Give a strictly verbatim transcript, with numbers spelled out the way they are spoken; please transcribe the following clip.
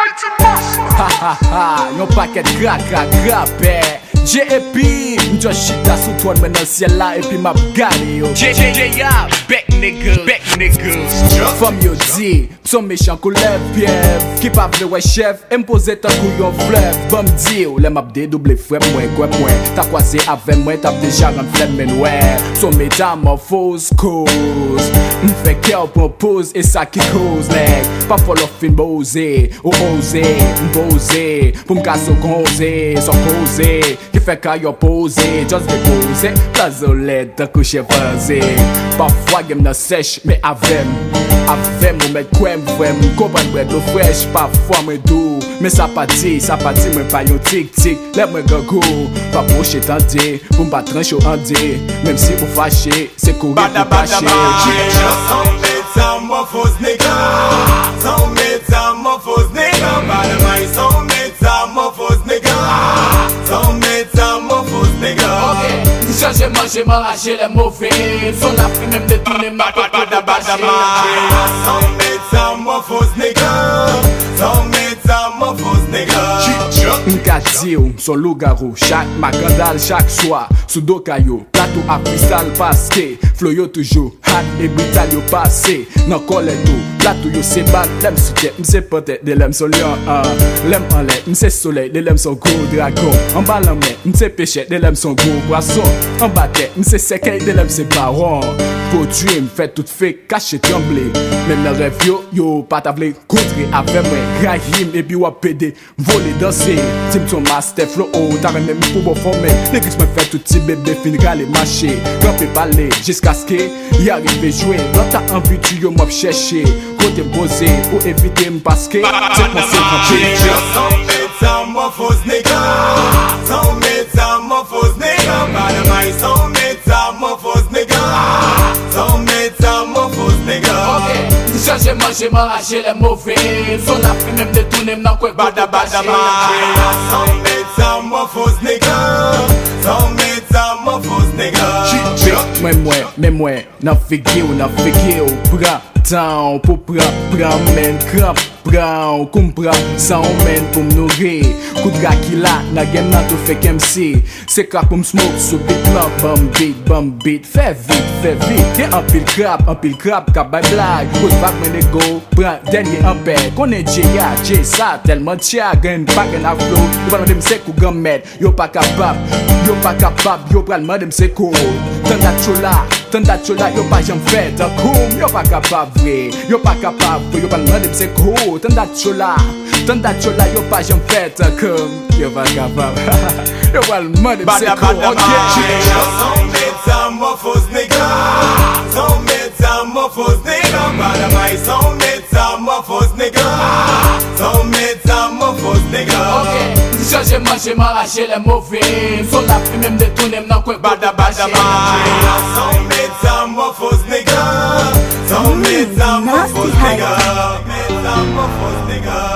Ha ha ha, yon paquet crack crack rapé. J E P, m'jwa chita sou toan men nan ciel la et puis m'a gade yo. J J J ya, bec nigga, bec niggas. Femme yo di, son méchant kou lèv piev. Ki pa vle wè chef, m'pose tan kou yon fleuve. Bam di yo, lè m'ap dédouble frem mwen kwen mwen. Ta kwaze ave mwen, tap deja ran flem men wè. Son métamorphose cause. M'fè kè ou propose, et sa ki cause leg. Pa follow fin boze, ou ose, m'pose. Pou m'kaso konze, son pose. Ki fè ka yo pose, just depose. Plazolette, ta kouche vaze. Parfois gem nan sèche, mais avem. Avem ou met kwem vrem. Kopan bread lo fresh, parfois mwen dou. Mais sa pa di, sa pa di mwen pa yon tik tik. Lè mwen gago, pa poche tande. Pou mba tranche ou ande. Même si ou fache, se kouri pou pache. Some metamorphose nigga. Some metamorphose nigga. Bada man, some metamorphose nigga. Some metamorphose nigga. Changer, manger, m'arracher les mauvais. Son la fi même détourner ma cote de bâcher. Some metamorphose nigga. Some metamorphose nigga. M'ka di ou, son loup-garou. Chak magandal, chak soir. Sou do kayo, plateau a cristal paske. Flow yo toujou, hat et brutal yo passe. Nan kole tou, plateau yo se bat. Lem sute, m'se pote, de lem son lion an. Lem an lè, m'se soleil, de lem son gros dragon. An balan men, m'se péché, de lem son gros poisson. En bate, m'se sekey, de lem se baron. Po dream, fait tout fake, caché tremblé. Même le rêve yo, yo patavle. Kontre avec moi, Rahim et puis wap pédé. Voler danser, Tim ton master flow. Oh, t'as même pour bon former. L'église me fait tout petit bébé, fin râler marcher. Ramper parler, jusqu'à ce que y arrive jouer. Dans ta envie, tu yo m'ap chercher. Côté posé, ou éviter m'passe que c'est mon c'est Some metamorphose nigga. Some metamorphose nigga. Bada man, some metamorphose nigga. Some metamorphose nigga. Changer, manger, m'arracher les mauvais. Son la fi même détourner m'nan kwe Bada bada man. Some metamorphose nigga. Some metamorphose nigga. Mwen mwen, men mwen, nan figye ou, nan figye ou. Pran tan, pou pran, pran men, kran pran, koum pran, san men pou m'noure. Koudra ki la, nan gen nan tou fek M C. Se krak pou m'smoke, sou bit lan, bam beat, bam beat. Fè vit, fè vit, gen an pil krap, an pil krap, kap bay blag. Kout bak men e go, pran denye an pe. Konen J ya, J sa, telman tia, gen pa gen a flow. Yo pral dem se kou gamet, yo pa kapab, yo pa kapab, yo pral man dem se kou. Tanda chola, tanda chola, yo pa jam fè ta koum. Yo pa kapab vre, yo pa kapab vre, yo pral man dem se kou. Tanda chola, tanda chola, yo pa jam fè ta koum. Yo pa kapab, yo pral man dem se kou. Some metamorphose nigga. Some metamorphose nigga. Bada man, some metamorphose nigga. Some metamorphose nigga. Changer, manger, m'arracher les mauvais. Son la fi même détourner m'nan kwe Bada bada man. Some metamorphose nigga. Some metamorphose nigga. Metamorphose nigga.